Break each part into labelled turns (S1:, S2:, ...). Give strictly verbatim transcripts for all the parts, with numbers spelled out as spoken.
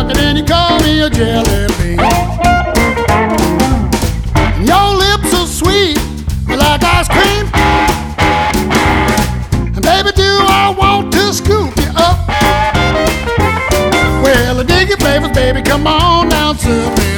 S1: chocolate and you call me a jelly bean. Your lips are sweet like ice cream. And baby, do I want to scoop you up? Well, I dig your flavors, baby, come on down to me.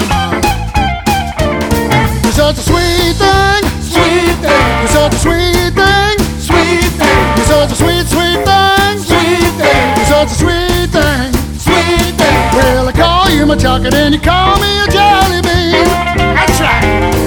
S1: You're such a sweet thing,
S2: Sweet thing,
S1: you're such a sweet thing,
S2: sweet thing,
S1: you're such a sweet, sweet thing,
S2: sweet thing,
S1: you're such a sweet thing.
S2: sweet thing.
S1: Well, I call you my chocolate and you call me a jelly bean. That's right.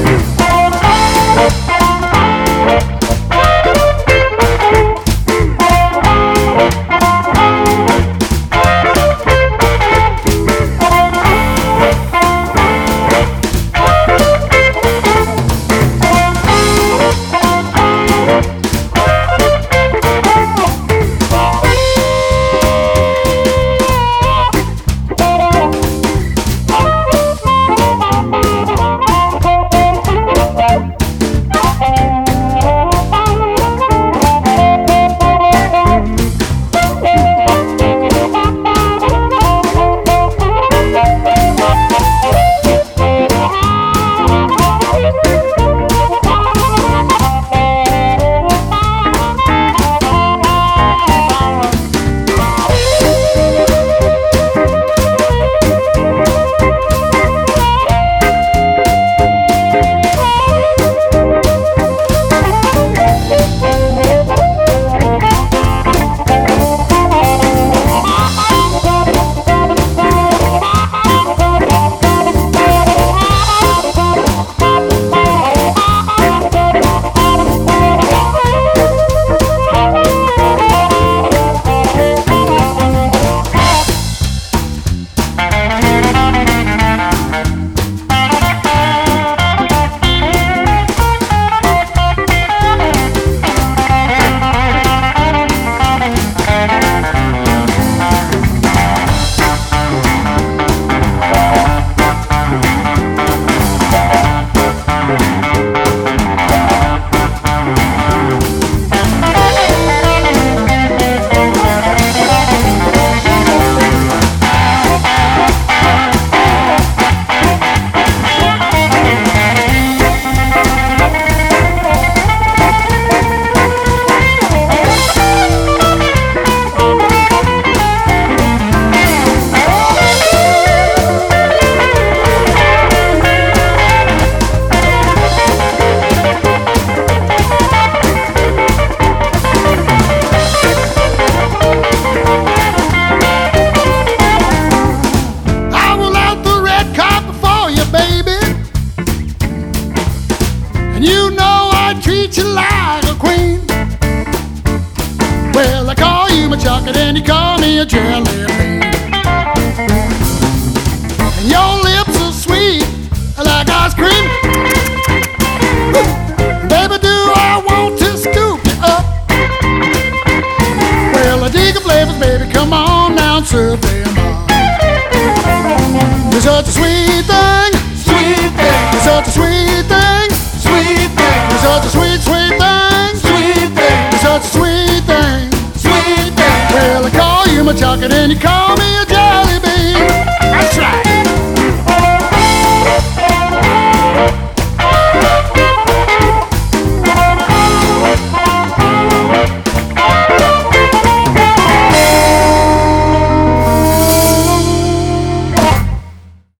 S1: And you know I treat you like a queen. Well, I call you my chocolate and you call me a jelly bean. And your lips are sweet like ice cream. Baby, do I want to scoop you up? Well, I dig the flavors, baby, come on down, serve them up. You're such a sweet thing,
S2: Sweet thing,
S1: you're such a sweet thing,
S2: sweet thing,
S1: you're such a sweet, sweet thing,
S2: sweet thing,
S1: you're such a sweet thing.
S2: sweet thing.
S1: Well, I call you my chocolate and you call